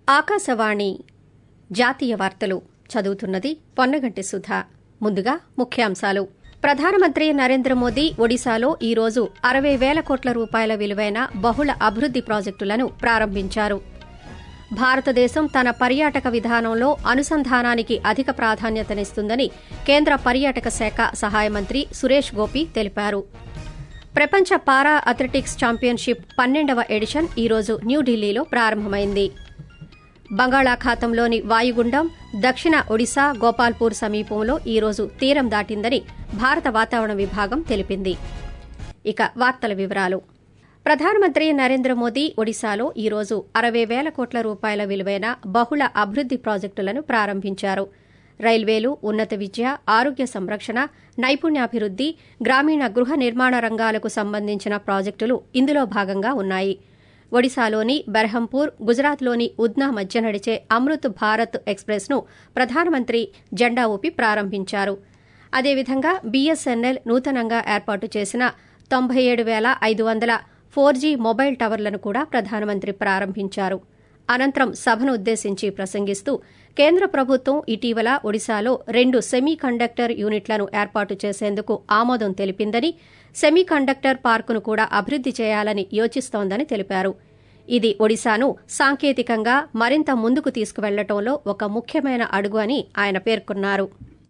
ఆకాశవాణి జాతీయ వార్తలు చదువుతున్నది పొన్నగంటి సుధా. ముందుగా ముఖ్యాంశాలు. ప్రధానమంత్రి నరేంద్ర మోదీ ఒడిశాలో ఈ రోజు 60,000 కోట్ల రూపాయల విలువైన బహుళ అభివృద్ది ప్రాజెక్టులను ప్రారంభించారు. భారతదేశం తన పర్యాటక విధానంలో అనుసంధానానికి అధిక ప్రాధాన్యతనిస్తుందని కేంద్ర పర్యాటక శాఖ సహాయ మంత్రి సురేష్ గోపి తెలిపారు. ప్రపంచ పారా అథ్లెటిక్స్ ఛాంపియన్షిప్ 12వ ఎడిషన్ ఈ రోజు న్యూఢిల్లీలో ప్రారంభమైంది. బంగాళాఖాతంలోని వాయుగుండం దక్షిణ ఒడిశా గోపాల్పూర్ సమీపంలో ఈ రోజు తీరం దాటిందని భారత వాతావరణ విభాగం తెలిపింది. ఇక వార్తల వివరాలు. ప్రధానమంత్రి నరేంద్ర మోదీ ఒడిశాలో ఈ రోజు 60,000 కోట్ల రూపాయల విలువైన బహుళ అభివృద్ది ప్రాజెక్టులను ప్రారంభించారు. రైల్వేలు, ఉన్నత విద్య, ఆరోగ్య సంరక్షణ, నైపుణ్యాభివృద్ది, గ్రామీణ గృహ నిర్మాణ రంగాలకు సంబంధించిన ప్రాజెక్టులు ఇందులో భాగంగా ఉన్నాయి. ఒడిశాలోని బెర్హంపూర్, గుజరాత్లోని ఉద్నా మధ్య నడిచే అమృత్ భారత్ ఎక్స్ప్రెస్ను ప్రధానమంత్రి జెండా ఊపి ప్రారంభించారు. అదేవిధంగా బీఎస్ఎన్ఎల్ నూతనంగా ఏర్పాటు చేసిన 97,500 4G మొబైల్ టవర్లను కూడా ప్రధానమంత్రి ప్రారంభించారు. అనంతరం సభను ఉద్దేశించి ప్రసంగిస్తూ కేంద్ర ప్రభుత్వం ఇటీవల ఒడిశాలో 2 సెమీ కండక్టర్ యూనిట్లను ఏర్పాటు చేసేందుకు ఆమోదం తెలిపిందని, సెమీ కండక్టర్ పార్కును కూడా అభివృద్ది చేయాలని యోచిస్తోందని తెలిపారు. ఇది ఒడిశాను సాంకేతికంగా మరింత ముందుకు తీసుకువెళ్లటంలో ఒక ముఖ్యమైన అడుగు అని ఆయన పేర్కొన్నారు.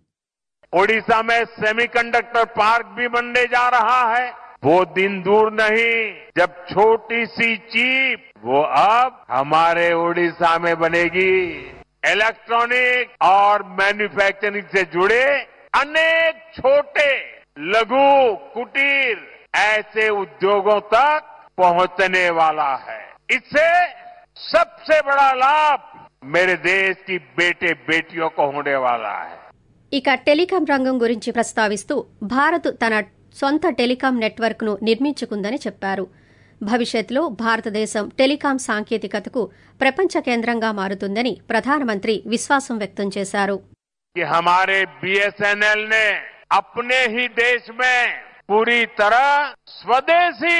ओडिशा में सेमीकंडक्टर पार्क भी बनने जा रहा है। वो दिन दूर नहीं जब छोटी सी चिप वो अब हमारे ओडिशा में बनेगी। इलेक्ट्रॉनिक और मैन्युफैक्चरिंग से जुड़े अनेक छोटे लघु कुटीर ऐसे उद्योगों तक पहुंचने वाला है। इससे सबसे बड़ा लाभ मेरे देश की बेटे बेटियों को होने वाला है. ఇక టెలికాం రంగం గురించి ప్రస్తావిస్తూ భారత్ తన సొంత టెలికాం నెట్వర్క్ను నిర్మించుకుందని చెప్పారు. భవిష్యత్తులో భారతదేశం టెలికాం సాంకేతికతకు ప్రపంచ కేంద్రంగా మారుతుందని ప్రధానమంత్రి విశ్వాసం వ్యక్తం చేశారు. हमारे बीएसएनएल ने अपने ही देश में पूरी तरह स्वदेशी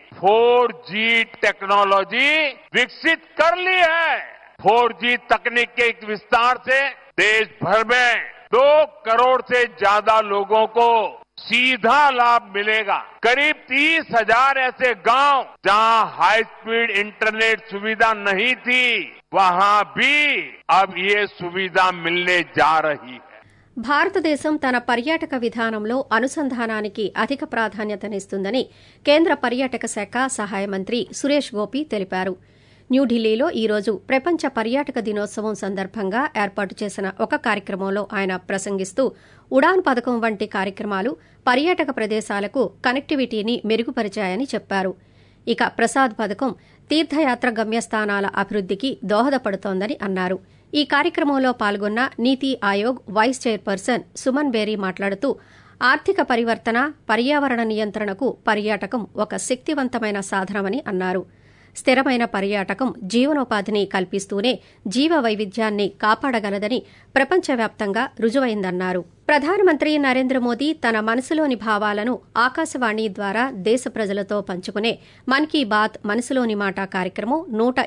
4G टेक्नोलॉजी विकसित कर ली है। 4G तकनीक के विस्तार से देश भर में 2 करोड़ से ज्यादा लोगों को सीधा लाभ मिलेगा। करीब 30,000 ऐसे गांव जहां हाई स्पीड इंटरनेट सुविधा नहीं थी, वहां भी अब ये सुविधा मिलने जा रही है. భారతదేశం తన పర్యాటక విధానంలో అనుసంధానానికి అధిక ప్రాధాన్యతనిస్తుందని కేంద్ర పర్యాటక శాఖ సహాయ మంత్రి సురేష్ గోపి తెలిపారు. న్యూఢిల్లీలో ఈ రోజు ప్రపంచ పర్యాటక దినోత్సవం సందర్భంగా ఏర్పాటు చేసిన ఒక కార్యక్రమంలో ఆయన ప్రసంగిస్తూ ఉడాన్ పథకం వంటి కార్యక్రమాలు పర్యాటక ప్రదేశాలకు కనెక్టివిటీని మెరుగుపరిచాయని చెప్పారు. ఇక ప్రసాద్ పథకం తీర్థయాత్ర గమ్యస్థానాల అభివృద్దికి దోహదపడుతోందని అన్నారు. ఈ కార్యక్రమంలో పాల్గొన్న నీతి ఆయోగ్ వైస్ చైర్పర్సన్ సుమన్ బేరీ మాట్లాడుతూ ఆర్థిక పరివర్తన, పర్యావరణ నియంత్రణకు పర్యాటకం ఒక శక్తివంతమైన సాధనమని అన్నారు. స్థిరమైన పర్యాటకం జీవనోపాధిని కల్పిస్తూనే జీవ వైవిధ్యాన్ని కాపాడగలదని ప్రపంచవ్యాప్తంగా రుజువైందన్నారు. ప్రధానమంత్రి నరేంద్ర మోదీ తన మనసులోని భావాలను ఆకాశవాణి ద్వారా దేశ ప్రజలతో పంచుకునే మన్ కీ బాత్ మనసులోని మాట కార్యక్రమం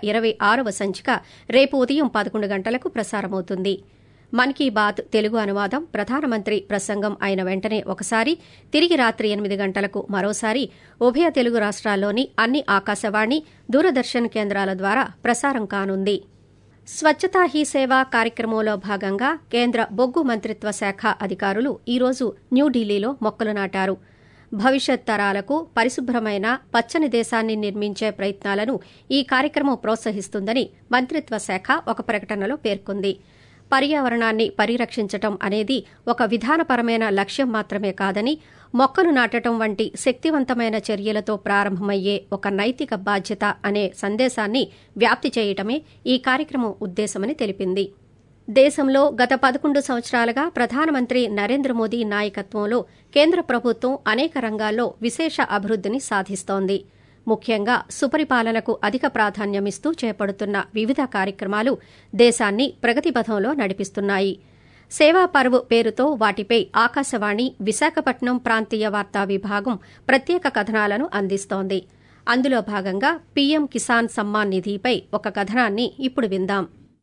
126వ సంచిక రేపు ఉదయం 11 గంటలకు ప్రసారమవుతుంది. మన్ కీ బాత్ తెలుగు అనువాదం ప్రధానమంత్రి ప్రసంగం అయిన వెంటనే ఒకసారి, తిరిగి రాత్రి 8 గంటలకు మరోసారి ఉభయ తెలుగు రాష్ట్రాల్లోని అన్ని ఆకాశవాణి, దూరదర్శన్ కేంద్రాల ద్వారా ప్రసారం కానుంది. స్వచ్ఛతా హీ సేవ కార్యక్రమంలో భాగంగా కేంద్ర బొగ్గు మంత్రిత్వ శాఖ అధికారులు ఈ రోజు న్యూఢిల్లీలో మొక్కలు నాటారు. భవిష్యత్ తరాలకు పరిశుభ్రమైన పచ్చని దేశాన్ని నిర్మించే ప్రయత్నాలను ఈ కార్యక్రమం ప్రోత్సహిస్తుందని మంత్రిత్వ శాఖ ఒక ప్రకటనలో పేర్కొంది. పర్యావరణాన్ని పరిరక్షించటం అనేది ఒక విధానపరమైన లక్ష్యం మాత్రమే కాదని, మొక్కలు నాటడం వంటి శక్తివంతమైన చర్యలతో ప్రారంభమయ్యే ఒక నైతిక బాధ్యత అనే సందేశాన్ని వ్యాప్తి చేయటమే ఈ కార్యక్రమం ఉద్దేశమని తెలిపింది. దేశంలో గత 11 సంవత్సరాలుగా ప్రధానమంత్రి నరేంద్ర మోదీ నాయకత్వంలో కేంద్ర ప్రభుత్వం అనేక రంగాల్లో విశేష అభివృద్దిని సాధిస్తోంది. ముఖ్యంగా సుపరిపాలనకు అధిక ప్రాధాన్యమిస్తూ చేపడుతున్న వివిధ కార్యక్రమాలు దేశాన్ని ప్రగతిపథంలో నడిపిస్తున్నాయి. సేవా పర్వ్ పేరుతో వాటిపై ఆకాశవాణి విశాఖపట్నం ప్రాంతీయ వార్తా విభాగం ప్రత్యేక కథనాలను అందిస్తోంది. అందులో భాగంగా పీఎం కిసాన్ సమ్మాన్ నిధిపై ఒక కథనాన్ని ఇప్పుడు విందాం.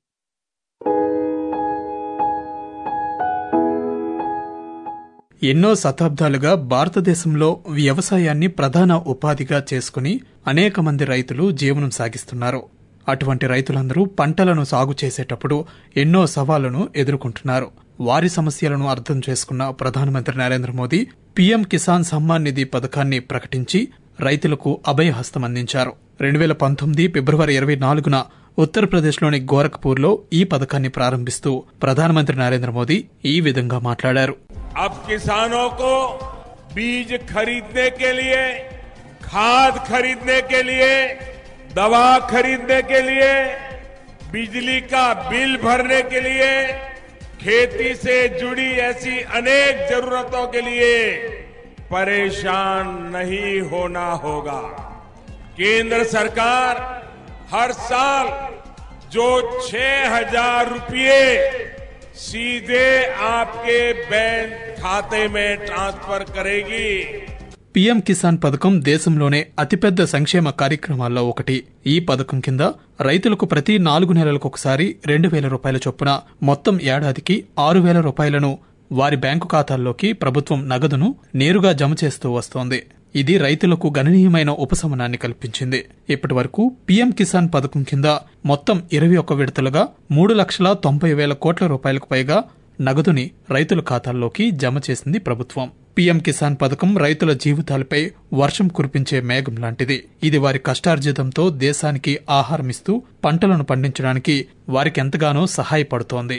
ఎన్నో శతాబ్దాలుగా భారతదేశంలో వ్యవసాయాన్ని ప్రధాన ఉపాధిగా చేసుకుని అనేక మంది రైతులు జీవనం సాగిస్తున్నారు. అటువంటి రైతులందరూ పంటలను సాగు చేసేటప్పుడు ఎన్నో సవాళ్లను ఎదుర్కొంటున్నారు. వారి సమస్యలను అర్థం చేసుకున్న ప్రధానమంత్రి నరేంద్ర మోదీ పీఎం కిసాన్ సమ్మాన్ నిధి పథకాన్ని ప్రకటించి రైతులకు అభయహస్తం అందించారు. 2019 ఫిబ్రవరి 24న ఉత్తరప్రదేశ్లోని గోరఖ్పూర్లో ఈ పథకాన్ని ప్రారంభిస్తూ ప్రధానమంత్రి నరేంద్ర మోదీ ఈ విధంగా మాట్లాడారు. अब किसानों को बीज खरीदने के लिए, खाद खरीदने के लिए, दवा खरीदने के लिए, बिजली का बिल भरने के लिए, खेती से जुड़ी ऐसी अनेक जरूरतों के लिए परेशान नहीं होना होगा. केंद्र सरकार हर साल जो 6,000 रुपये सीधे आपके बैंक खाते में ट्रांसफर करेगी. పీఎం కిసాన్ పథకం దేశంలోనే అతిపెద్ద సంక్షేమ కార్యక్రమాల్లో ఒకటి. ఈ పథకం కింద రైతులకు ప్రతి 4 నెలలకొకసారి 2,000 రూపాయల చొప్పున మొత్తం ఏడాదికి 6,000 రూపాయలను వారి బ్యాంకు ఖాతాల్లోకి ప్రభుత్వం నగదును నేరుగా జమ చేస్తూ వస్తోంది. ఇది రైతులకు గణనీయమైన ఉపశమనాన్ని కల్పించింది. ఇప్పటి వరకు పీఎం కిసాన్ పథకం కింద మొత్తం 21 విడతలుగా 3,90,000 కోట్ల రూపాయలకు పైగా నగదుని రైతుల ఖాతాల్లోకి జమ చేసింది ప్రభుత్వం. పీఎం కిసాన్ పథకం రైతుల జీవితాలపై వర్షం కురిపించే మేఘం లాంటిది. ఇది వారి కష్టార్జితంతో దేశానికి ఆహారమిస్తూ పంటలను పండించడానికి వారికెంతగానో సహాయపడుతోంది.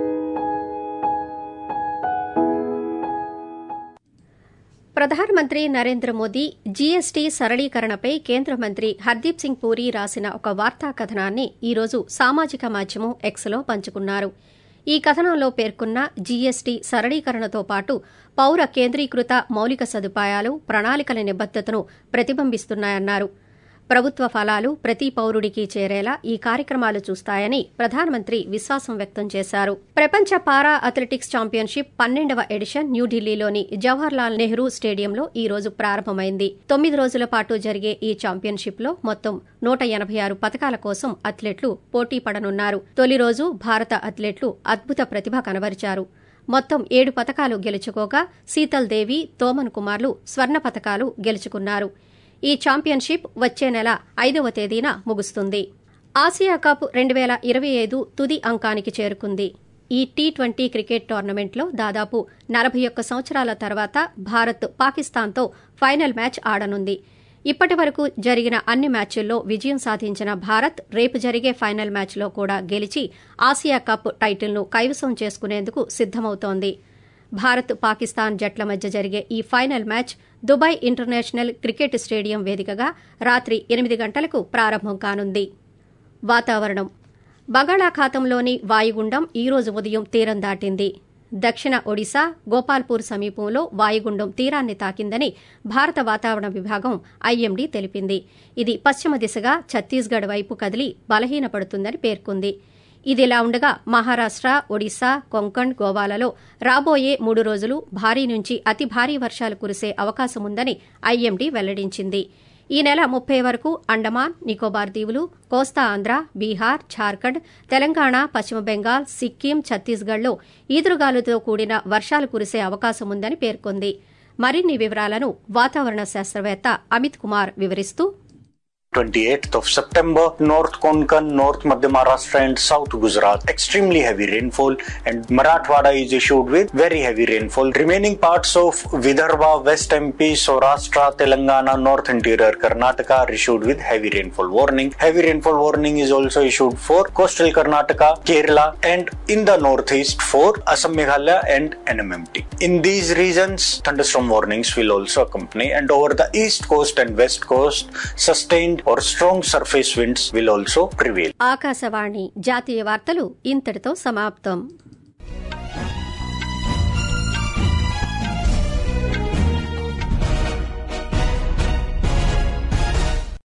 ప్రధానమంత్రి నరేంద్ర మోదీ జీఎస్టీ సరళీకరణపై కేంద్ర మంత్రి హర్దీప్ సింగ్ పూరి రాసిన ఒక వార్తా కథనాన్ని ఈరోజు సామాజిక మాధ్యమం ఎక్స్లో పంచుకున్నారు. ఈ కథనంలో పేర్కొన్న జీఎస్టీ సరళీకరణతో పాటు పౌర కేంద్రీకృత మౌలిక సదుపాయాలు, ప్రణాళికల నిబద్దతను ప్రతిబింబిస్తున్నాయన్నారు. ప్రభుత్వ ఫలాలు ప్రతి పౌరుడికి చేరేలా ఈ కార్యక్రమాలు చూస్తాయని ప్రధానమంత్రి విశ్వాసం వ్యక్తం చేశారు. ప్రపంచ పారా అథ్లెటిక్స్ ఛాంపియన్షిప్ 12వ ఎడిషన్ న్యూఢిల్లీలోని జవహర్లాల్ నెహ్రూ స్టేడియంలో ఈ రోజు ప్రారంభమైంది. 9 రోజుల పాటు జరిగే ఈ ఛాంపియన్షిప్లో మొత్తం 186 పతకాల కోసం అథ్లెట్లు పోటీ పడనున్నారు. తొలి రోజు భారత అథ్లెట్లు అద్భుత ప్రతిభ కనబరిచారు. మొత్తం 7 పతకాలు గెలుచుకోగా శీతల్ దేవి, తోమన్ కుమార్లు స్వర్ణ పతకాలు గెలుచుకున్నారు. ఈ ఛాంపియన్షిప్ వచ్చే నెల 5వ తేదీన ముగుస్తుంది. ఆసియా కప్ 2025 తుది అంకానికి చేరుకుంది. ఈ టీ20 క్రికెట్ టోర్నమెంట్లో దాదాపు 41 సంవత్సరాల తర్వాత భారత్ పాకిస్తాన్తో ఫైనల్ మ్యాచ్ ఆడనుంది. ఇప్పటి వరకు జరిగిన అన్ని మ్యాచ్ల్లో విజయం సాధించిన భారత్ రేపు జరిగే ఫైనల్ మ్యాచ్లో కూడా గెలిచి ఆసియా కప్ టైటిల్ను కైవసం చేసుకునేందుకు సిద్దమవుతోంది. భారత్ పాకిస్తాన్ జట్ల మధ్య జరిగే ఈ final match Dubai international cricket stadium వేదికగా రాత్రి 8 గంటలకు ప్రారంభం కానుంది. వాతావరణం. బంగాళాఖాతంలోని వాయుగుండం ఈ రోజు ఉదయం తీరం దాటింది. దక్షిణ ఒడిశా గోపాల్పూర్ సమీపంలో వాయుగుండం తీరాన్ని తాకిందని భారత వాతావరణ విభాగం ఐఎండీ తెలిపింది. ఇది పశ్చిమ దిశగా ఛత్తీస్గఢ్ వైపు కదిలి బలహీనపడుతుందని పేర్కొంది. ఇదిలా ఉండగా మహారాష్ట, ఒడిశా, కొంకణ్, గోవాలలో రాబోయే 3 రోజులు భారీ నుంచి అతి భారీ వర్షాలు కురిసే అవకాశముందని ఐఎండీ వెల్లడించింది. ఈ నెల 30 వరకు అండమాన్, నికోబార్ దీవులు, కోస్తా ఆంధ్ర, బీహార్, ఝార్ఖండ్, తెలంగాణ, పశ్చిమ బెంగాల్, సిక్కిం, ఛత్తీస్గఢ్లో ఈదురుగాలులతో కూడిన వర్షాలు కురిసే అవకాశముందని పేర్కొంది. మరిన్ని వివరాలను వాతావరణ శాస్త్రవేత్త అమిత్ కుమార్ వివరిస్తూ 28th of September, North Konkan, North Madhya Maharashtra and South Gujarat, extremely heavy rainfall, and Marathwada is issued with very heavy rainfall. Remaining parts of Vidarbha, West MP, Saurashtra, Telangana, North Interior Karnataka are issued with heavy rainfall warning. Heavy rainfall warning is also issued for coastal Karnataka, Kerala and in the northeast for Assam, Meghalaya and NMMT. In these regions, thunderstorm warnings will also accompany, and over the east coast and west coast, sustained or strong surface winds will also prevail. Akashvani జాతీయ వార్తలు ఇంతటితో సమాప్తం.